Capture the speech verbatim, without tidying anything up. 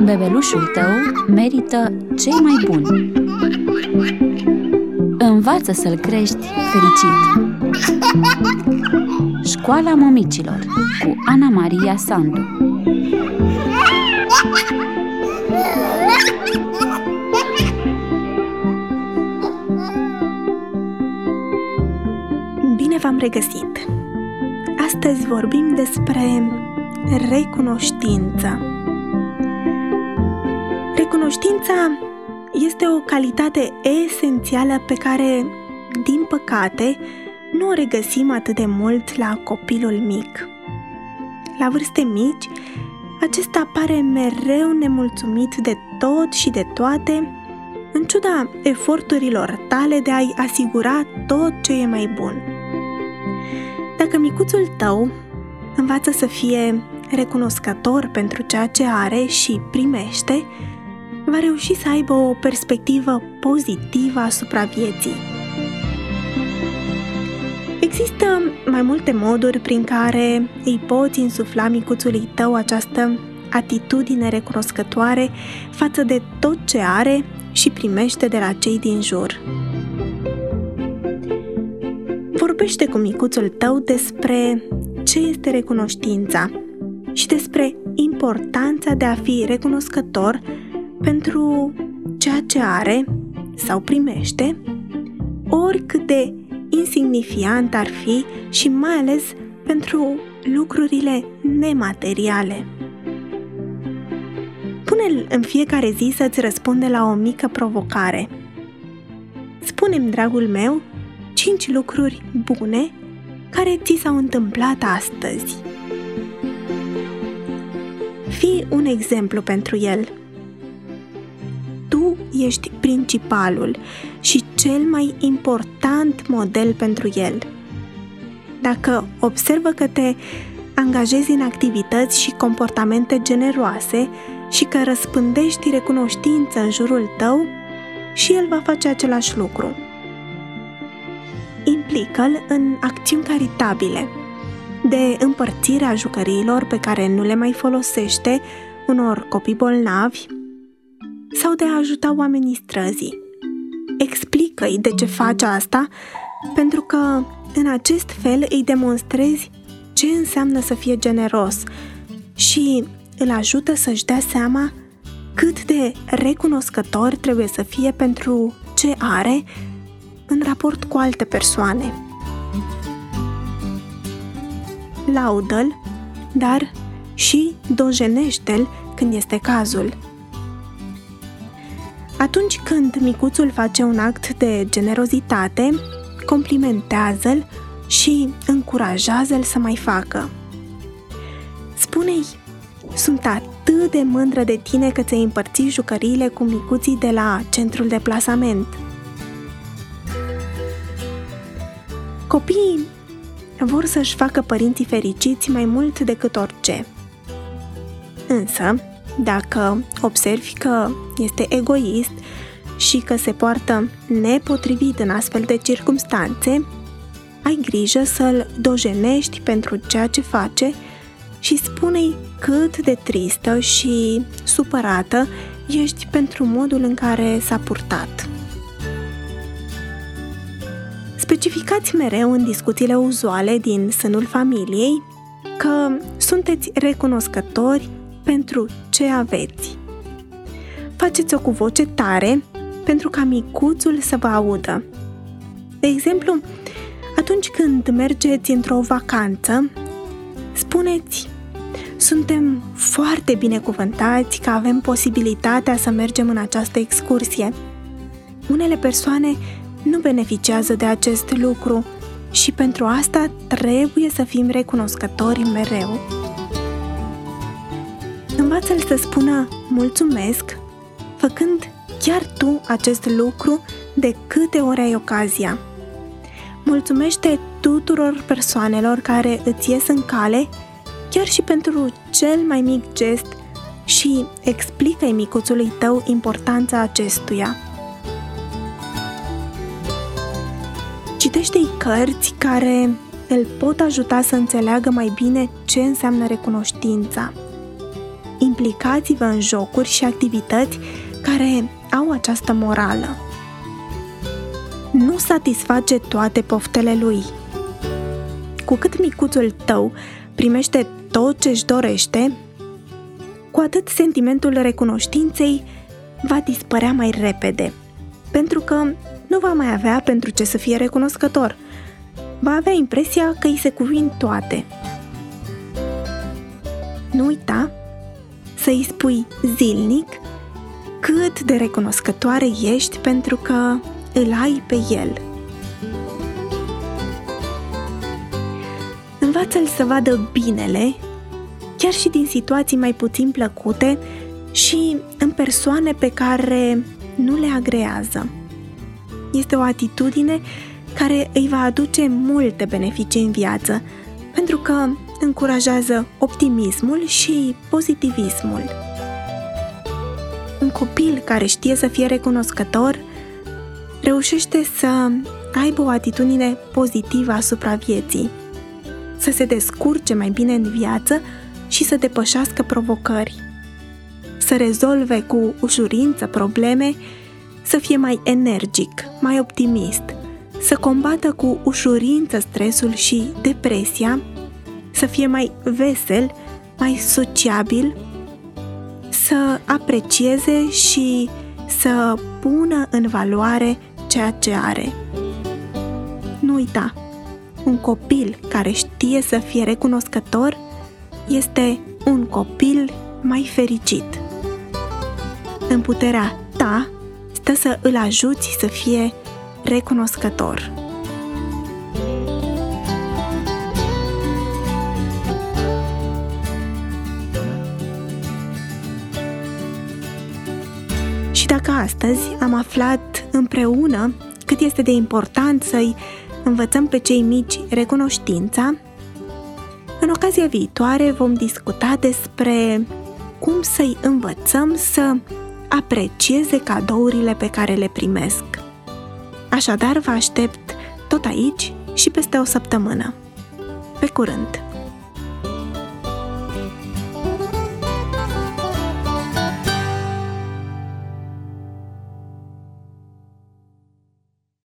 Bebelușul tău merită cei mai buni. Învață să-l crești fericit. Școala Mămicilor cu Ana Maria Sandu. Bine v-am regăsit! Astăzi vorbim despre recunoștință. Recunoștința este o calitate esențială pe care, din păcate, nu o regăsim atât de mult la copilul mic. La vârste mici, acesta pare mereu nemulțumit de tot și de toate, în ciuda eforturilor tale de a-i asigura tot ce e mai bun. Dacă micuțul tău învață să fie recunoscător pentru ceea ce are și primește, va reuși să aibă o perspectivă pozitivă asupra vieții. Există mai multe moduri prin care îi poți insufla micuțului tău această atitudine recunoscătoare față de tot ce are și primește de la cei din jur. Vorbește cu micuțul tău despre ce este recunoștința și despre importanța de a fi recunoscător pentru ceea ce are sau primește, oricât de insignifiant ar fi, și mai ales pentru lucrurile nemateriale. Pune-l în fiecare zi să-ți răspunde la o mică provocare. Spune-mi, dragul meu, cinci lucruri bune care ți s-au întâmplat astăzi. Fii un exemplu pentru el. Tu ești principalul și cel mai important model pentru el. Dacă observă că te angajezi în activități și comportamente generoase și că răspândești recunoștință în jurul tău, și el va face același lucru. Implică-l în acțiuni caritabile, de împărțirea jucăriilor pe care nu le mai folosește unor copii bolnavi sau de a ajuta oamenii străzii. Explică-i de ce faci asta, pentru că în acest fel îi demonstrezi ce înseamnă să fie generos și îl ajută să-și dea seama cât de recunoscător trebuie să fie pentru ce are în raport cu alte persoane. Laudă-l, dar și dojenește-l când este cazul. Atunci când micuțul face un act de generozitate, complimentează-l și încurajează-l să mai facă. Spune-i: sunt atât de mândră de tine că ți-ai împărțit jucăriile cu micuții de la centrul de plasament. Copiii vor să-și facă părinții fericiți mai mult decât orice. Însă, dacă observi că este egoist și că se poartă nepotrivit în astfel de circumstanțe, ai grijă să-l dojenești pentru ceea ce face și spune-i cât de tristă și supărată ești pentru modul în care s-a purtat. Specificați mereu în discuțiile uzuale din sânul familiei că sunteți recunoscători pentru ce aveți. Faceți-o cu voce tare pentru ca micuțul să vă audă. De exemplu, atunci când mergeți într-o vacanță, spuneți: suntem foarte binecuvântați că avem posibilitatea să mergem în această excursie. Unele persoane nu beneficiază de acest lucru și pentru asta trebuie să fim recunoscători mereu. Învață-l să spună mulțumesc, făcând chiar tu acest lucru de câte ori ai ocazia. Mulțumește tuturor persoanelor care îți ies în cale, chiar și pentru cel mai mic gest, și explică-i micuțului tău importanța acestuia. Citește-i cărți care îl pot ajuta să înțeleagă mai bine ce înseamnă recunoștința. implicați-vă în jocuri și activități care au această morală. Nu satisface toate poftele lui. Cu cât micuțul tău primește tot ce își dorește, cu atât sentimentul recunoștinței va dispărea mai repede, pentru că nu va mai avea pentru ce să fie recunoscător. Va avea impresia că îi se cuvin toate. Nu uita să îi spui zilnic cât de recunoscătoare ești pentru că îl ai pe el. Învață-l să vadă binele, chiar și din situații mai puțin plăcute și în persoane pe care nu le agrează. Este o atitudine care îi va aduce multe beneficii în viață, pentru că încurajează optimismul și pozitivismul. Un copil care știe să fie recunoscător reușește să aibă o atitudine pozitivă asupra vieții, să se descurce mai bine în viață și să depășească provocări, să rezolve cu ușurință probleme, să fie mai energic, mai optimist, să combată cu ușurință stresul și depresia, să fie mai vesel, mai sociabil, să aprecieze și să pună în valoare ceea ce are. Nu uita, un copil care știe să fie recunoscător este un copil mai fericit. În puterea ta stă să îl ajuți să fie recunoscător. Și dacă astăzi am aflat împreună cât este de important să-i învățăm pe cei mici recunoștința, în ocazia viitoare vom discuta despre cum să-i învățăm să aprecieze cadourile pe care le primesc. Așadar, vă aștept tot aici și peste o săptămână. Pe curând!